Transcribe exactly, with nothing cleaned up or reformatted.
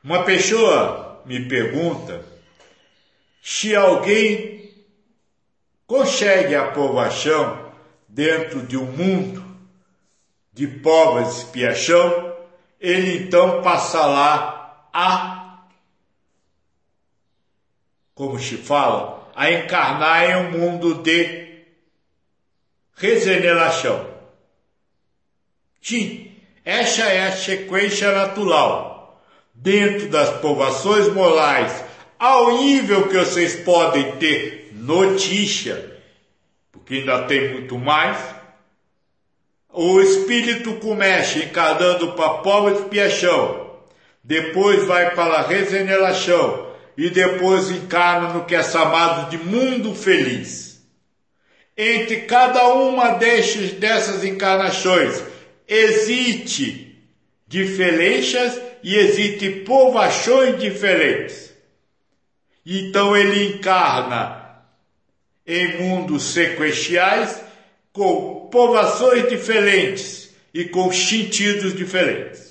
Uma pessoa me pergunta se alguém consegue a aprovação dentro de um mundo de provas e expiação, ele então passa lá a, como se fala, a encarnar em um mundo de regeneração. Sim, essa é a sequência natural. Dentro das provações morais, ao nível que vocês podem ter notícia, porque ainda tem muito mais, o espírito começa encarnando para a prova de expiação, depois vai para a regeneração e depois encarna no que é chamado de mundo feliz. Entre cada uma desses, dessas encarnações existe diferenças e existem provações diferentes. Então ele encarna em mundos sequenciais com provações diferentes e com sentidos diferentes.